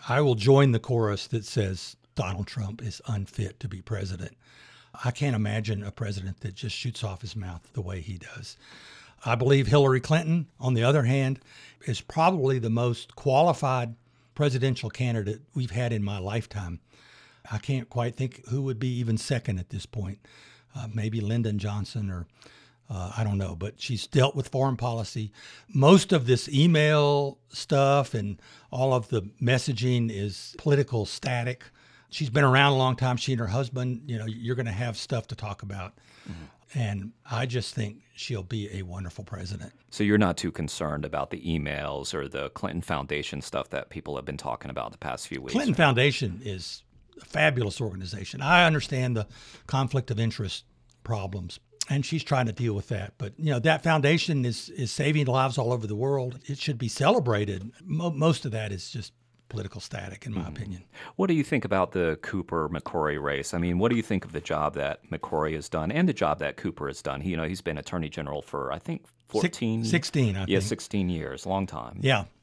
I will join the chorus that says Donald Trump is unfit to be president. I can't imagine a president that just shoots off his mouth the way he does. I believe Hillary Clinton, on the other hand, is probably the most qualified presidential candidate we've had in my lifetime. I can't quite think who would be even second at this point. Maybe Lyndon Johnson or I don't know, but she's dealt with foreign policy. Most of this email stuff and all of the messaging is political static. She's been around a long time. She and her husband, you're going to have stuff to talk about. Mm-hmm. And I just think she'll be a wonderful president. So you're not too concerned about the emails or the Clinton Foundation stuff that people have been talking about the past few weeks? Clinton Foundation is a fabulous organization. I understand the conflict of interest problems, and she's trying to deal with that. But, that foundation is saving lives all over the world. It should be celebrated. Most of that is just political static, in my opinion. What do you think about the Cooper-McCrory race? I mean, what do you think of the job that McCrory has done and the job that Cooper has done? He's been Attorney General for, I think, 16, I think. Yeah, 16 years, long time. Yeah.